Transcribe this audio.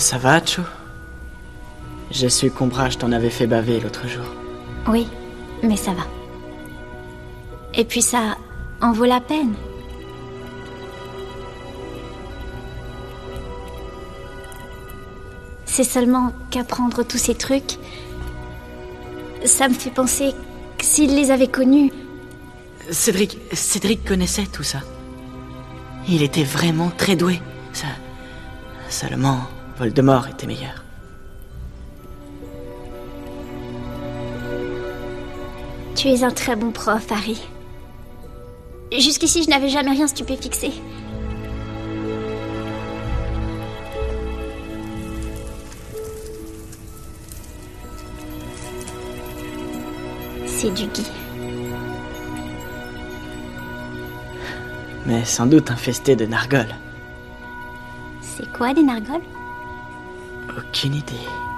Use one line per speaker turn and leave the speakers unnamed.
Ça va, Cho? J'ai su qu'Ombrage t'en avait fait baver l'autre jour.
Oui, mais ça va. Et puis ça en vaut la peine. C'est seulement qu'apprendre tous ces trucs, ça me fait penser que s'il les avait connus...
Cédric connaissait tout ça. Il était vraiment très doué. Seulement, Voldemort était meilleur.
Tu es un très bon prof, Harry. Jusqu'ici, je n'avais jamais rien stupéfixé. C'est du gui.
Mais sans doute infesté de nargoles.
C'est quoi, des nargoles?
Aucune idée.